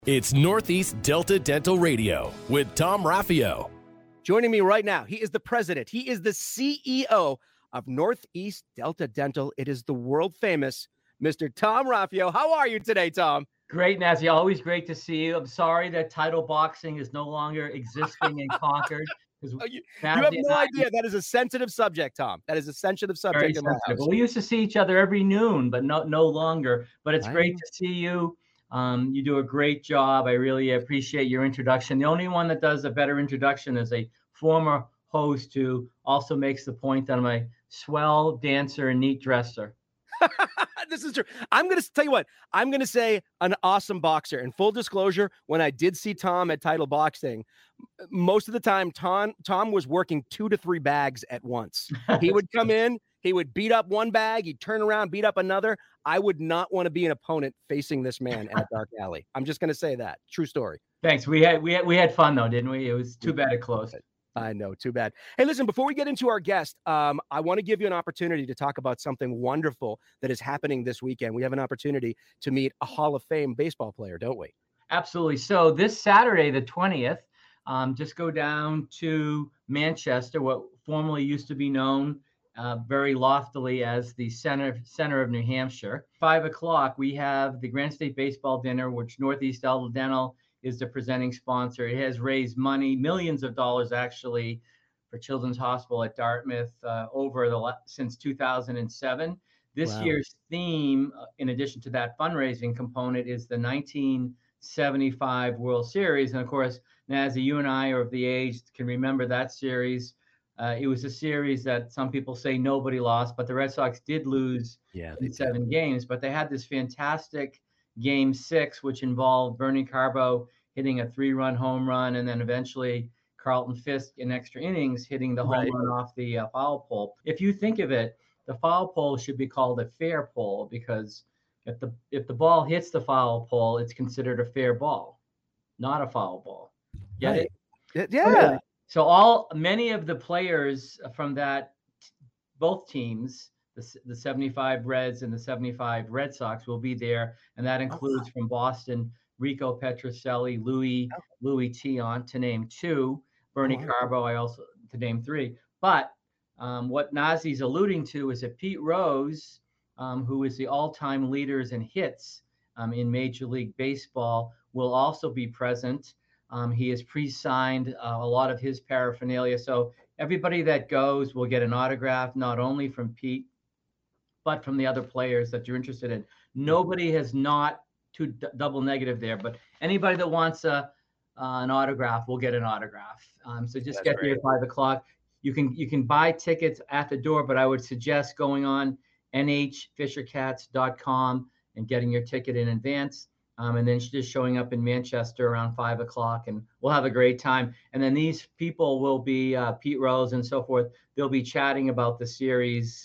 It's Northeast Delta Dental Radio with Tom Raffio. Joining me right now, he is the president. He is the CEO of Northeast Delta Dental. It is the world famous Mr. Tom Raffio. How are you today, Tom? Great, Nazzy. Always great to see you. I'm sorry that title boxing is no longer existing in Concord. You have no idea. That is a sensitive subject, Tom. That is a sensitive subject in my house. We used to see each other every noon, but no longer. But it's great to see you. You do a great job. I really appreciate your introduction. The only one that does a better introduction is a former host who also makes the point that I'm a swell dancer and neat dresser. This is true. I'm going to tell you what, I'm going to say an awesome boxer. And full disclosure, when I did see Tom at Title Boxing, most of the time, Tom was working 2 to 3 bags at once. He would come in, he would beat up one bag, he'd turn around, beat up another. I would not want to be an opponent facing this man in a dark alley. I'm just going to say that. True story. Thanks. We had fun though, didn't we? It was too bad it closed. I know, too bad. Hey, listen, before we get into our guest, I want to give you an opportunity to talk about something wonderful that is happening this weekend. We have an opportunity to meet a Hall of Fame baseball player, don't we? Absolutely. So this Saturday, the 20th, just go down to Manchester, what formerly used to be known very loftily as the center of New Hampshire. 5 o'clock, we have the Grand State Baseball Dinner, which Northeast Delta Dental is the presenting sponsor. It has raised money, millions of dollars actually, for Children's Hospital at Dartmouth since 2007. This year's theme, in addition to that fundraising component, is the 1975 World Series. And of course, Nazzy, you and I are of the age can remember that series. It was a series that some people say nobody lost, but the Red Sox did lose in 7 games. But they had this fantastic Game 6, which involved Bernie Carbo hitting a 3-run home run, and then eventually Carlton Fisk in extra innings hitting the home run off the foul pole. If you think of it, the foul pole should be called a fair pole, because if the ball hits the foul pole, it's considered a fair ball, not a foul ball. Get it? Yeah. So many of the players from both teams, the 75 Reds and the 75 Red Sox, will be there, and that includes from Boston, Rico Petrocelli, Louis Tiant, to name 2, Bernie Carbo, to name 3. But what Nazzy's alluding to is that Pete Rose, who is the all-time leaders in hits in Major League Baseball, will also be present. He has pre-signed a lot of his paraphernalia. So everybody that goes will get an autograph, not only from Pete, but from the other players that you're interested in. Nobody has not to double negative there, but anybody that wants an autograph will get an autograph. So just get there at 5 o'clock. You can buy tickets at the door, but I would suggest going on nhfishercats.com and getting your ticket in advance. And then just showing up in Manchester around 5 o'clock, and we'll have a great time. And then these people will be Pete Rose and so forth. They'll be chatting about the series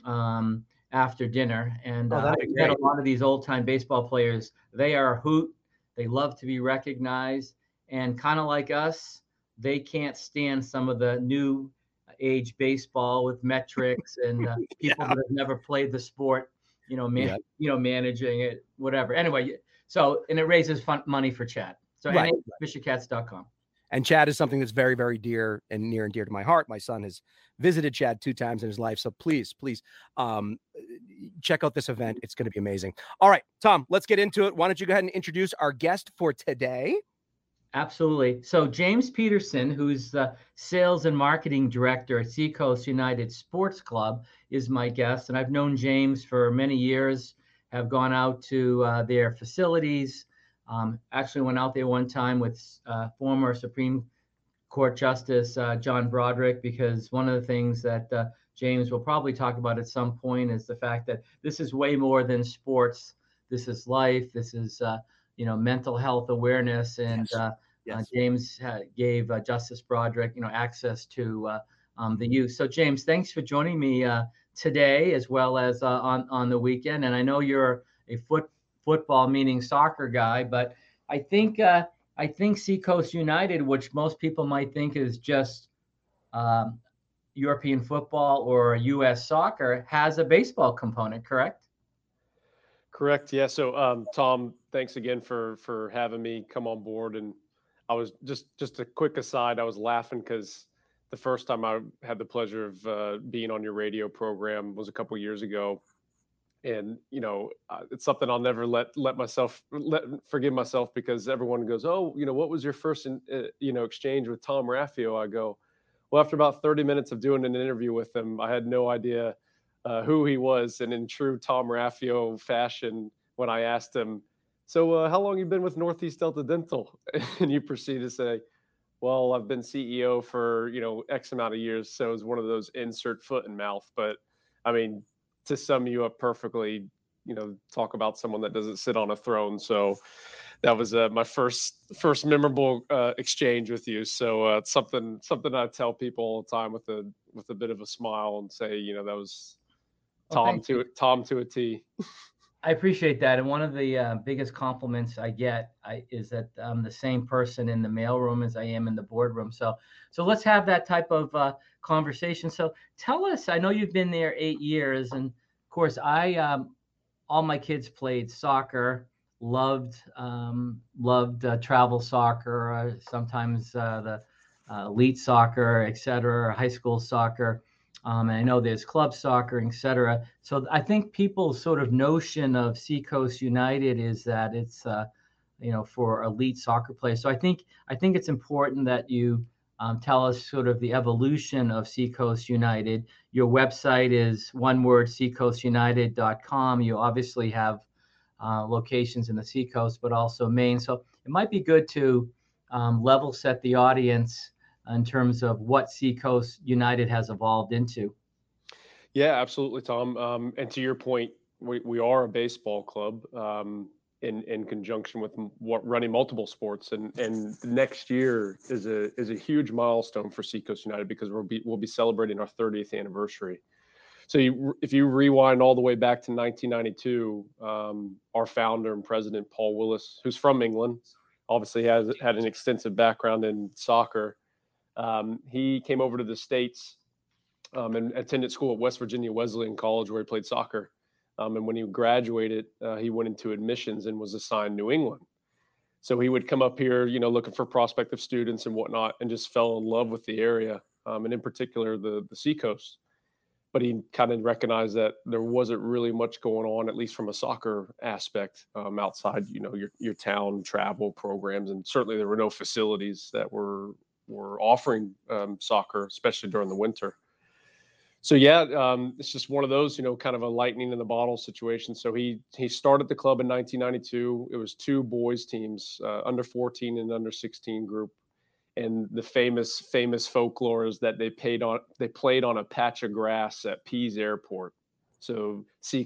after dinner. And I've met a lot of these old-time baseball players. They are a hoot. They love to be recognized. And kind of like us, they can't stand some of the new age baseball with metrics and people that have never played the sport, managing it, whatever. Anyway, so, and it raises money for Chad. So FisherCats.com. And Chad is something that's very, very dear and near and dear to my heart. My son has visited Chad 2 times in his life. So please, check out this event. It's going to be amazing. All right, Tom, let's get into it. Why don't you go ahead and introduce our guest for today? Absolutely. So James Peterson, who's the sales and marketing director at Seacoast United Sports Club, is my guest. And I've known James for many years, have gone out to their facilities. Actually went out there one time with former Supreme Court Justice John Broderick, because one of the things that James will probably talk about at some point is the fact that this is way more than sports. This is life. This is mental health awareness. And James gave Justice Broderick access to the youth. So James, thanks for joining me today, as well as on the weekend. And I know you're a football, meaning soccer guy, but I think Seacoast United, which most people might think is just European football or U.S. soccer, has a baseball component, correct? Correct. Yeah. So, Tom, thanks again for having me come on board. And I was just a quick aside. I was laughing because the first time I had the pleasure of being on your radio program was a couple years ago, and it's something I'll never let myself forgive myself, because everyone goes, "Oh, what was your first exchange with Tom Raffio?" I go, "Well, after about 30 minutes of doing an interview with him, I had no idea who he was." And in true Tom Raffio fashion, when I asked him, "So, how long you been with Northeast Delta Dental?" and you proceed to say, "Well, I've been CEO for X amount of years." So it's one of those insert foot in mouth. But I mean, to sum you up perfectly, talk about someone that doesn't sit on a throne. So that was my first memorable exchange with you. So it's something I tell people all the time with a bit of a smile, and say, that was Well, Tom thank you. Tom to a T. I appreciate that. And one of the biggest compliments I get is that I'm the same person in the mailroom as I am in the boardroom. So let's have that type of conversation. So tell us, I know you've been there 8 years, and of course, all my kids played soccer, loved travel soccer, sometimes the elite soccer, et cetera, high school soccer. And I know there's club soccer, et cetera. So I think people's sort of notion of Seacoast United is that it's, for elite soccer players. So I think it's important that you tell us sort of the evolution of Seacoast United. Your website is one word, seacoastunited.com. You obviously have locations in the Seacoast, but also Maine. So it might be good to level set the audience in terms of what Seacoast United has evolved into. Yeah, absolutely, Tom. And to your point, we are a baseball club, in conjunction with running multiple sports, and next year is a huge milestone for Seacoast United, because we'll be celebrating our 30th anniversary. So if you rewind all the way back to 1992, our founder and president, Paul Willis, who's from England, obviously had an extensive background in soccer. He came over to the States, and attended school at West Virginia Wesleyan College, where he played soccer. And when he graduated, he went into admissions and was assigned New England. So he would come up here, looking for prospective students and whatnot, and just fell in love with the area, and in particular the Seacoast. But he kind of recognized that there wasn't really much going on, at least from a soccer aspect, outside, your town travel programs, and certainly there were no facilities that were offering soccer, especially during the winter. So yeah, it's just one of those, kind of a lightning in the bottle situation. So he started the club in 1992. It was two boys teams, under 14 and under 16 group. And the famous folklore is that they played on a patch of grass at Pease Airport. So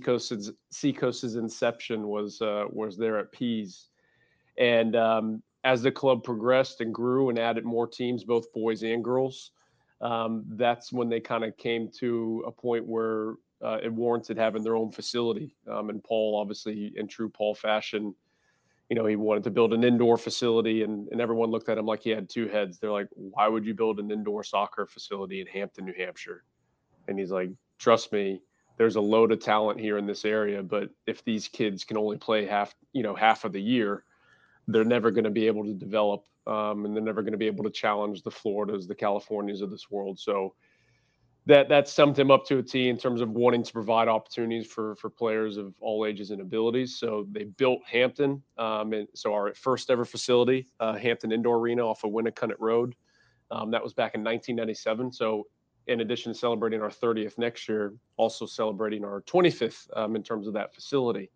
Seacoast's inception was there at Pease. And as the club progressed and grew and added more teams, both boys and girls, that's when they kind of came to a point where it warranted having their own facility. And Paul, obviously, in true Paul fashion, he wanted to build an indoor facility, and everyone looked at him like he had two heads. They're like, "Why would you build an indoor soccer facility in Hampton, New Hampshire?" And he's like, "Trust me, there's a load of talent here in this area, but if these kids can only play half of the year, they're never going to be able to develop, and they're never going to be able to challenge the Floridas, the Californias of this world." So that summed him up to a T in terms of wanting to provide opportunities for players of all ages and abilities. So they built Hampton, and so our first ever facility, Hampton Indoor Arena off of Winnacunnet Road. That was back in 1997. So in addition to celebrating our 30th next year, also celebrating our 25th, in terms of that facility.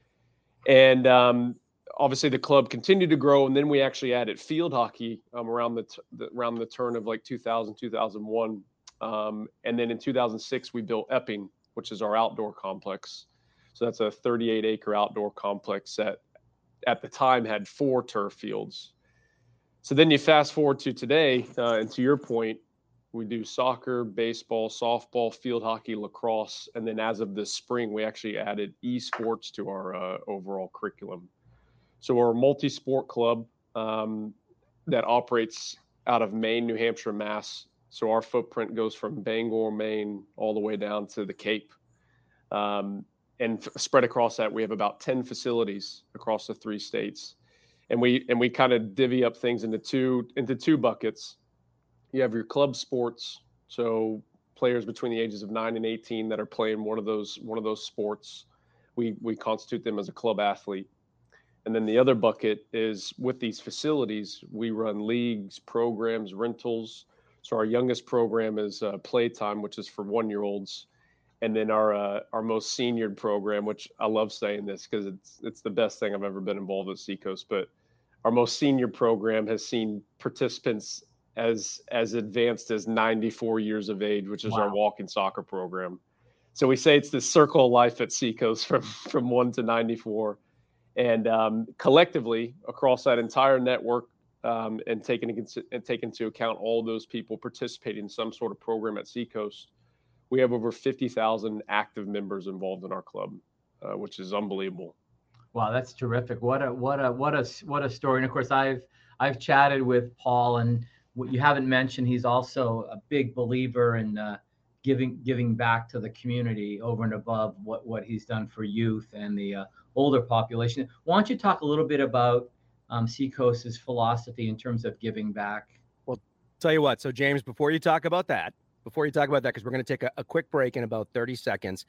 And obviously the club continued to grow, and then we actually added field hockey around the turn of like 2000, 2001. And then in 2006, we built Epping, which is our outdoor complex. So that's a 38-acre outdoor complex that at the time had 4 turf fields. So then you fast forward to today, and to your point, we do soccer, baseball, softball, field hockey, lacrosse, and then as of this spring, we actually added esports to our overall curriculum. So we're a multi-sport club that operates out of Maine, New Hampshire, Mass. So our footprint goes from Bangor, Maine, all the way down to the Cape. spread across that, we have about 10 facilities across the 3 states. And we kind of divvy up things into two buckets. You have your club sports, so players between the ages of 9 and 18 that are playing one of those sports. We constitute them as a club athlete. And then the other bucket is with these facilities, we run leagues, programs, rentals. So our youngest program is Playtime, which is for 1-year-olds. And then our most senior program, which I love saying this because it's the best thing I've ever been involved with Seacoast, but our most senior program has seen participants as advanced as 94 years of age, which is our walking soccer program. So we say it's the circle of life at Seacoast from 1 to 94. And collectively across that entire network, and take into account all those people participating in some sort of program at Seacoast, we have over 50,000 active members involved in our club, which is unbelievable. Wow, that's terrific. What a story. And of course, I've chatted with Paul, and what you haven't mentioned, he's also a big believer in giving back to the community over and above what he's done for youth and the older population. Why don't you talk a little bit about Seacoast's philosophy in terms of giving back? Well, tell you what. So James, before you talk about that, because we're going to take a quick break in about 30 seconds,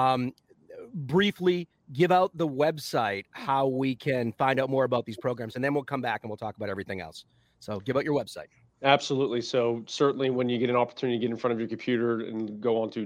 briefly give out the website, how we can find out more about these programs, and then we'll come back and we'll talk about everything else. So give out your website. Absolutely. So certainly when you get an opportunity to get in front of your computer and go on to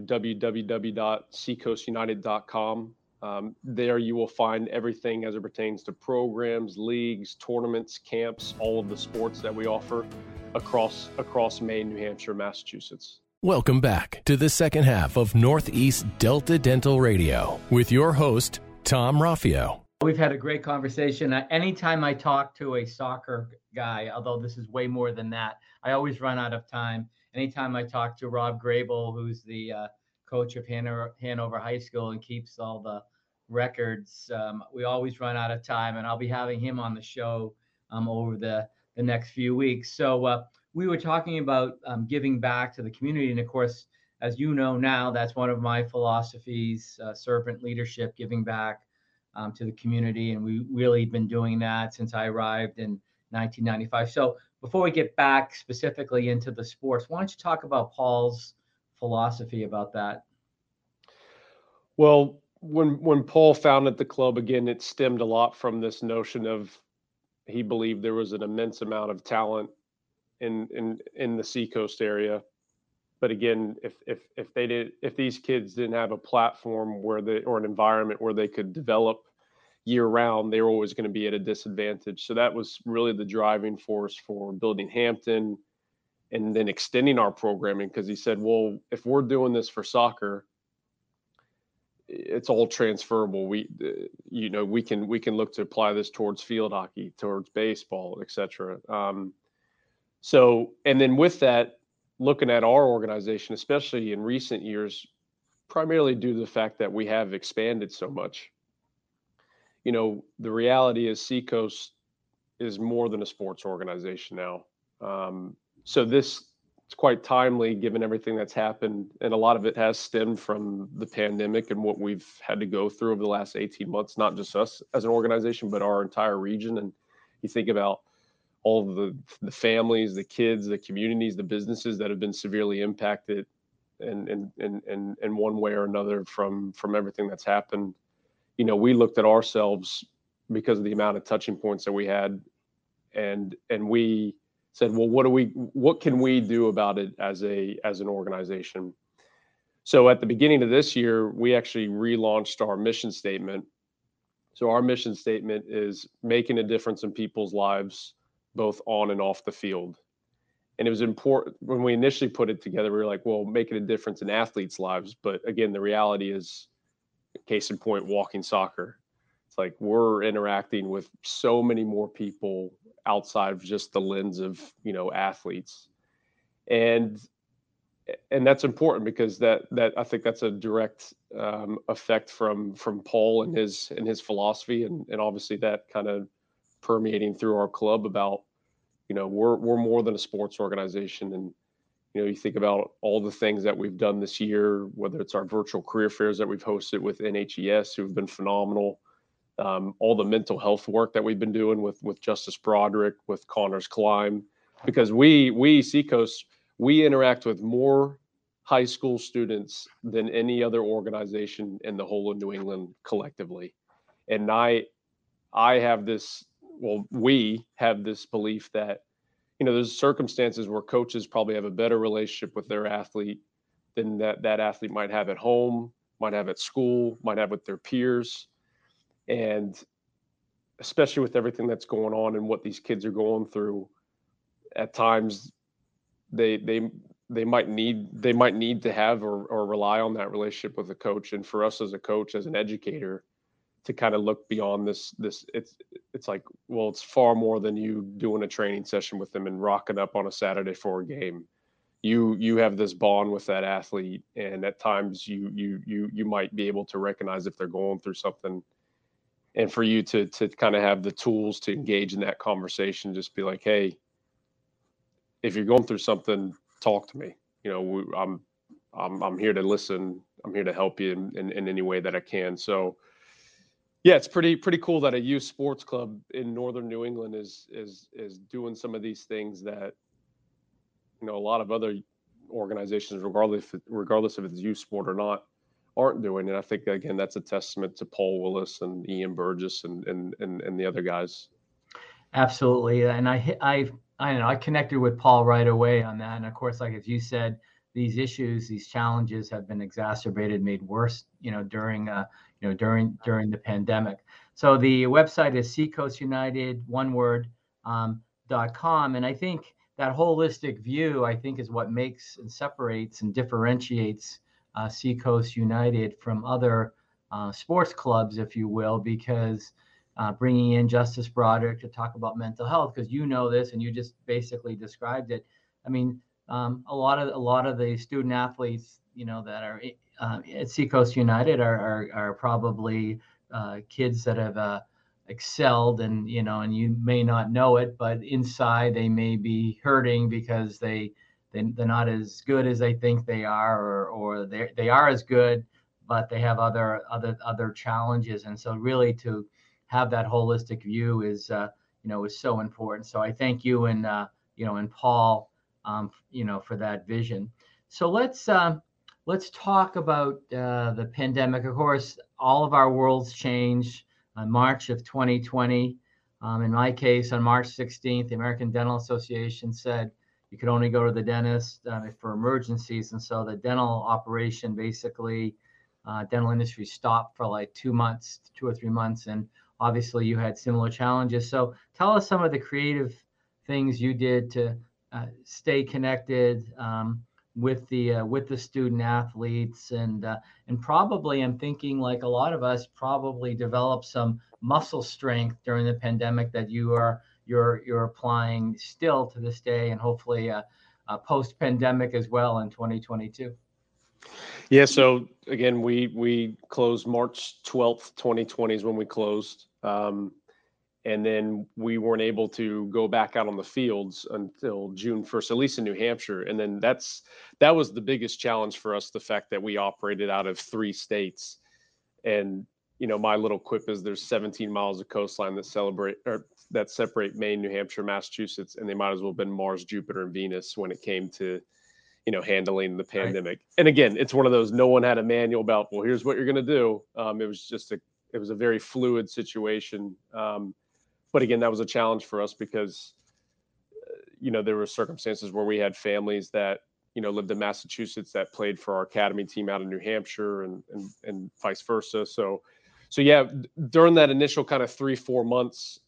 www.seacoastunited.com, there you will find everything as it pertains to programs, leagues, tournaments, camps, all of the sports that we offer across Maine, New Hampshire, Massachusetts. Welcome back to the second half of Northeast Delta Dental Radio with your host, Tom Raffio. We've had a great conversation. Anytime I talk to a soccer guy, although this is way more than that, I always run out of time. Anytime I talk to Rob Grable, who's the coach of Hanover High School and keeps all the records, we always run out of time, and I'll be having him on the show over the next few weeks. So we were talking about giving back to the community. And of course, as you know now, that's one of my philosophies, servant leadership, giving back to the community. And we really been doing that since I arrived in 1995. So before we get back specifically into the sports, why don't you talk about Paul's philosophy about that? Well, when Paul founded the club, again, it stemmed a lot from this notion of he believed there was an immense amount of talent in the Seacoast area. But again, if these kids didn't have a platform or an environment where they could develop year round, they were always going to be at a disadvantage. So that was really the driving force for building Hampton and then extending our programming, because he said, well, if we're doing this for soccer, it's all transferable. We can look to apply this towards field hockey, towards baseball, etc. So, and then with that, looking at our organization, especially in recent years, primarily due to the fact that we have expanded so much. The reality is Seacoast is more than a sports organization now. So it's quite timely given everything that's happened. And a lot of it has stemmed from the pandemic and what we've had to go through over the last 18 months, not just us as an organization, but our entire region. And you think about all of the families, the kids, the communities, the businesses that have been severely impacted in one way or another from everything that's happened. We looked at ourselves because of the amount of touching points that we had, and we said, well, what can we do about it as an organization? So at the beginning of this year, we actually relaunched our mission statement. So our mission statement is making a difference in people's lives, both on and off the field. And it was important when we initially put it together. We were like, well, making a difference in athletes' lives. But again, the reality is, case in point, walking soccer. It's like we're interacting with so many more people outside of just the lens of, athletes. And that's important because that I think that's a direct effect from Paul and his philosophy, and obviously that kind of permeating through our club about, we're more than a sports organization. And, You think about all the things that we've done this year, whether it's our virtual career fairs that we've hosted with NHES, who've been phenomenal, all the mental health work that we've been doing with Justice Broderick, with Connors Climb, because we Seacoast, we interact with more high school students than any other organization in the whole of New England collectively. And I have this, well, we have this belief that, there's circumstances where coaches probably have a better relationship with their athlete than that athlete might have at home, might have at school, might have with their peers. And especially with everything that's going on and what these kids are going through, at times they might need to have or rely on that relationship with a coach. And for us as a coach, as an educator, to kind of look beyond this, it's like, well, it's far more than you doing a training session with them and rocking up on a Saturday for a game. You have this bond with that athlete, and at times you might be able to recognize if they're going through something, and for you to kind of have the tools to engage in that conversation, just be like, hey, if you're going through something, talk to me. I'm here to listen. I'm here to help you in any way that I can. So yeah, it's pretty cool that a youth sports club in northern New England is doing some of these things that a lot of other organizations, regardless if it's youth sport or not, aren't doing. And I think again that's a testament to Paul Willis and Ian Burgess and the other guys. Absolutely, and I know I connected with Paul right away on that. And of course, like as you said, these issues, these challenges have been exacerbated, made worse, during the pandemic. So the website is Seacoast United, one word, .com. And I think that holistic view, I think, is what makes and separates and differentiates Seacoast United from other sports clubs, if you will, because bringing in Justice Broderick to talk about mental health, because this and you just basically described it. I mean, a lot of the student athletes, that are at Seacoast United are probably kids that have excelled, and and you may not know it, but inside they may be hurting because they're not as good as they think they are, or they are as good, but they have other challenges. And so really to have that holistic view is so important. So I thank you and Paul for that vision. So let's talk about the pandemic. Of course, all of our worlds changed on March of 2020. In my case, on March 16th, the American Dental Association said you could only go to the dentist for emergencies. And so the dental operation, basically, dental industry stopped for like 2 or 3 months. And obviously you had similar challenges. So tell us some of the creative things you did to stay connected with the student athletes, and probably I'm thinking, like a lot of us, probably developed some muscle strength during the pandemic that you're applying still to this day, and hopefully post pandemic as well in 2022. Yeah. So again, we closed March 12th, 2020 is when we closed. And then we weren't able to go back out on the fields until June 1st, at least in New Hampshire. And then that was the biggest challenge for us, the fact that we operated out of 3 states. And, my little quip is there's 17 miles of coastline that separate Maine, New Hampshire, Massachusetts, and they might as well have been Mars, Jupiter, and Venus when it came to, handling the pandemic. Right. And again, it's one of those, no one had a manual about, well, here's what you're going to do. It was a very fluid situation. But again, that was a challenge for us because, there were circumstances where we had families that, lived in Massachusetts that played for our academy team out in New Hampshire and vice versa. So yeah, during that initial kind of 3-4 months,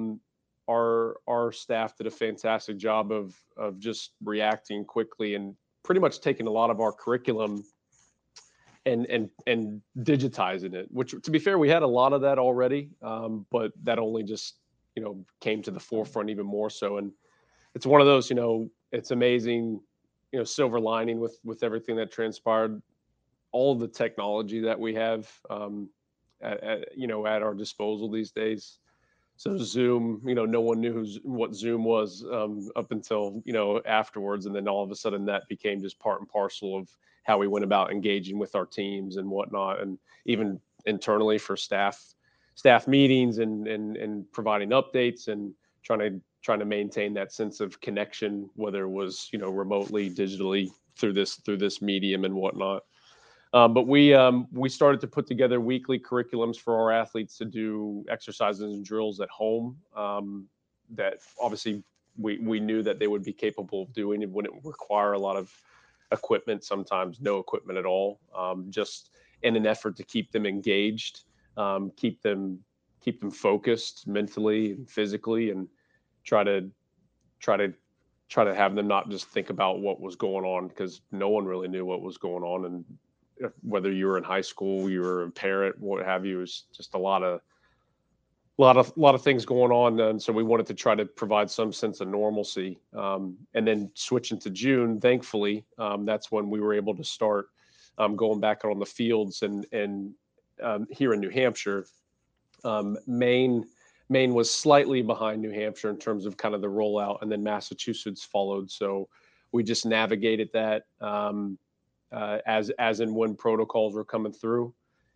our staff did a fantastic job of just reacting quickly and pretty much taking a lot of our curriculum and digitizing it, which, to be fair, we had a lot of that already. But that only just, came to the forefront even more so. And it's one of those, it's amazing, silver lining with everything that transpired, all the technology that we have, at our disposal these days. So Zoom, no one knew what Zoom was up until, afterwards. And then all of a sudden that became just part and parcel of how we went about engaging with our teams and whatnot. And even internally for staff meetings and providing updates and trying to maintain that sense of connection, whether it was, remotely, digitally through this medium and whatnot. But we started to put together weekly curriculums for our athletes to do exercises and drills at home that obviously we knew that they would be capable of doing. It wouldn't require a lot of equipment, sometimes no equipment at all, just in an effort to keep them engaged, keep them focused mentally and physically, and try to have them not just think about what was going on, because no one really knew what was going on. And whether you were in high school, you were a parent, what have you, is just a lot of things going on. And so we wanted to try to provide some sense of normalcy. And then switching to June, thankfully, that's when we were able to start going back on the fields. And here in New Hampshire, Maine was slightly behind New Hampshire in terms of kind of the rollout, and then Massachusetts followed. So we just navigated that as and when protocols were coming through.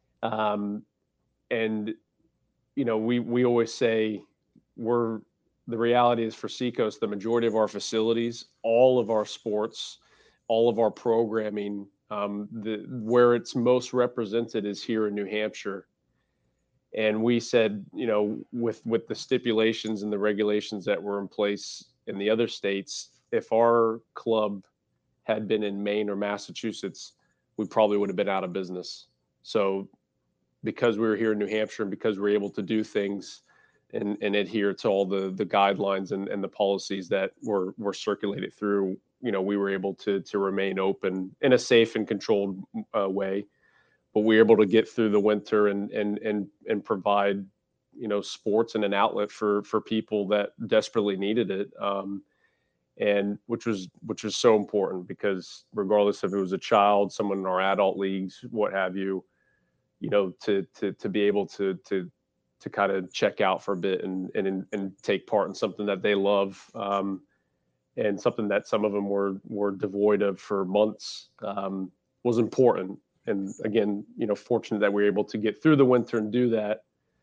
And, we always say the reality is for Seacoast, the majority of our facilities, all of our sports, all of our programming, where it's most represented is here in New Hampshire. And we said, with the stipulations and the regulations that were in place in the other states, if our club had been in Maine or Massachusetts, we probably would have been out of business. So because we were here in New Hampshire, and because we're able to do things and adhere to all the guidelines and the policies that were circulated through, we were able to remain open in a safe and controlled way. But we were able to get through the winter and provide, sports and an outlet for people that desperately needed it. And which was so important, because regardless if it was a child, someone in our adult leagues, what have you, to be able to kind of check out for a bit and take part in something that they love, and something that some of them were devoid of for months, was important. And again, fortunate that we were able to get through the winter and do that.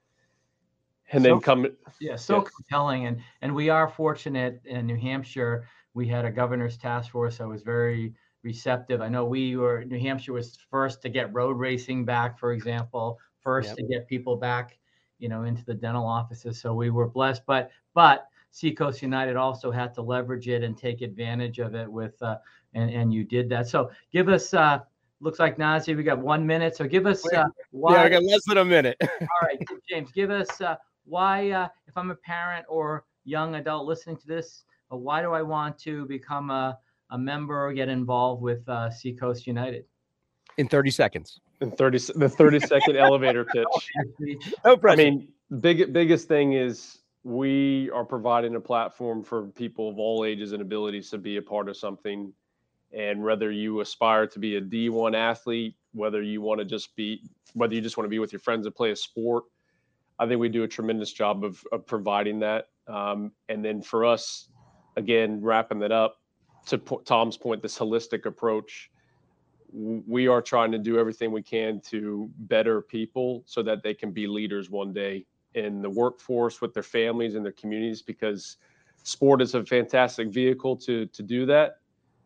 And then compelling. And we are fortunate in New Hampshire. We had a governor's task force that was very receptive. I know New Hampshire was first to get road racing back, for example, to get people back, into the dental offices. So we were blessed, but Seacoast United also had to leverage it and take advantage of it and you did that. So give us, looks like Nazi, we got 1 minute. So give us why. Yeah, I got less than a minute. All right, James, give us why, if I'm a parent or young adult listening to this, why do I want to become a member or get involved with Seacoast United? In 30 seconds. The 30-second elevator pitch. No pressure. I mean, biggest thing is we are providing a platform for people of all ages and abilities to be a part of something. And whether you aspire to be a D1 athlete, whether you just want to be with your friends and play a sport, I think we do a tremendous job of providing that. And then for us, again, wrapping that up, to Tom's point, this holistic approach, we are trying to do everything we can to better people so that they can be leaders one day in the workforce with their families and their communities, because sport is a fantastic vehicle to do that.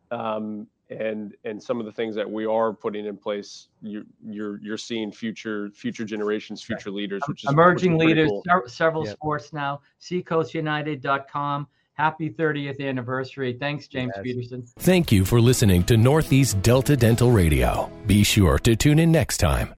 And some of the things that we are putting in place, you're seeing future generations, future leaders, which is emerging leaders, cool. Several sports now. SeacoastUnited.com. Happy 30th anniversary. Thanks, James Peterson. Thank you for listening to Northeast Delta Dental Radio. Be sure to tune in next time.